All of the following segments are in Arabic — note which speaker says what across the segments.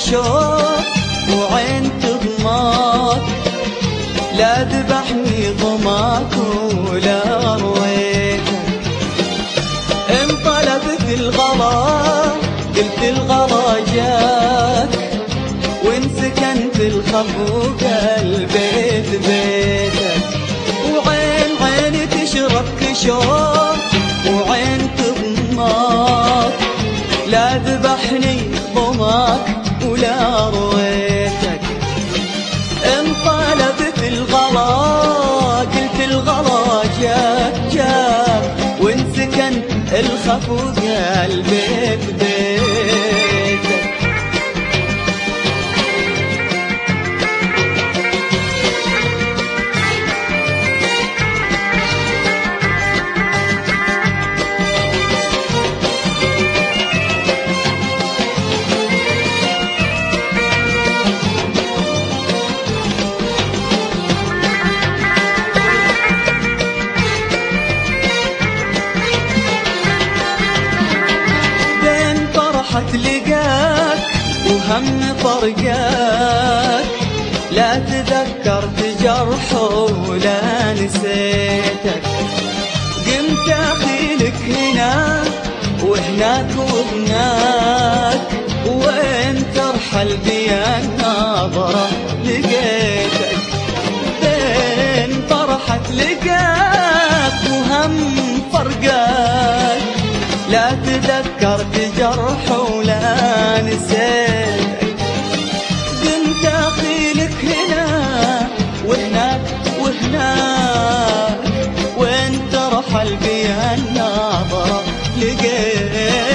Speaker 1: شوق وعين تضماك، لا ذبحني ضماك ولا رويتك. انطلبت الغلا قلت الغلا جاك، وان سكنت الخفوق البيت بيتك. وعين عيني تشربك شوق وعين تضماك، لا ذبحني ضماك ولا رويتك. انطلبت الغلا قلت الغلا جاك جاك، وان سكن الخفوق البيت بيتك. لقاك وهم فرقاك، لا تذكرت جرحه ولا نسيتك. قمت اخيلك هنا وهناك وهناك، وين ترحل بي الناظرة لقيتك. بين فرحة لقاك وهم فرقاك، لا تذكرت جرح ولا نسيتك. كنت اخيلك هنا وهناك وهناك، وين ترحل بي الناظرة لقيتك.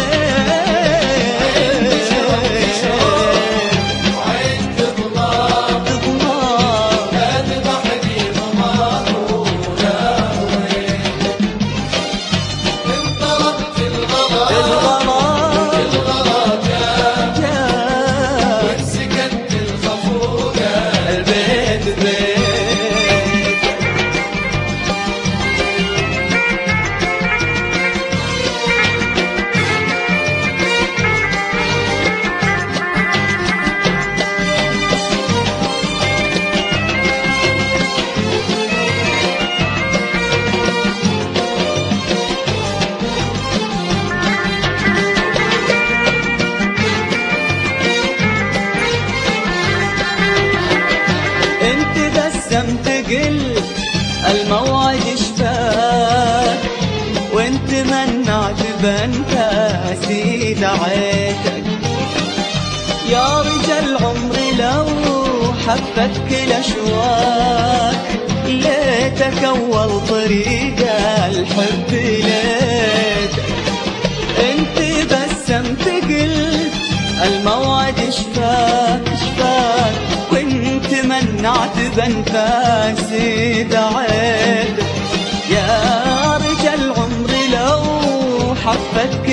Speaker 1: قلت الموعد شفاك، وانت منعت بنفاسي دعيتك. يا رجال عمري لو حفتك الاشواك، ليتك اول طريق الحب ليتك. انت بسمت قلت الموعد شفاك شفاك، وانت منعت بنفاسي دعيتك. يا رجال عمري لو حفتك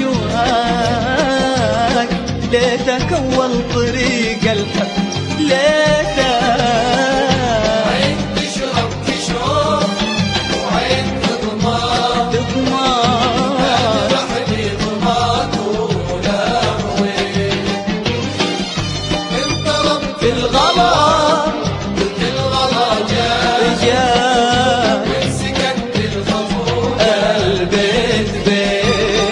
Speaker 1: الاشواك، ليتك اول طريق الحب ليتك.
Speaker 2: عين تشرب شوق وعين تضماك، تذبحني ضماك ولا رويتك. انطلبت الغلا قلت الغلا جاك، وين سكنت الخفوق البيت بيتك.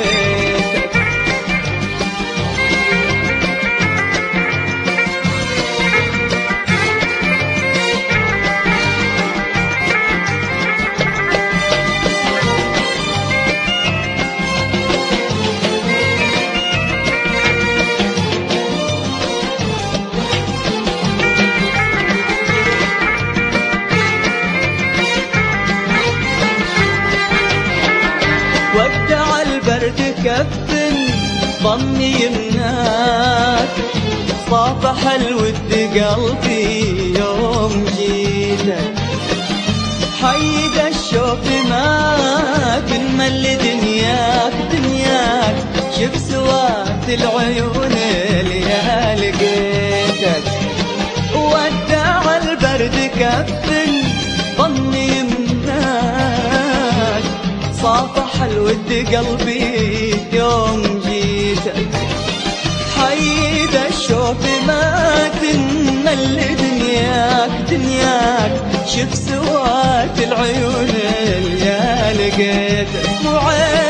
Speaker 2: ودع البرد كفن ضمي يمناك، صافح الود قلبي يوم جيتك. حيد الشوق ما تنمل دنياك دنياك، شوف سوات العيون اللي لقيتك. ودع البرد كفن ضمي يمناك، صافح الود قلبي يوم جيتك.
Speaker 1: حيد الشوف ما تنمل دنياك دنياك، شوف سوات العيون اللي لقيتك مو عيب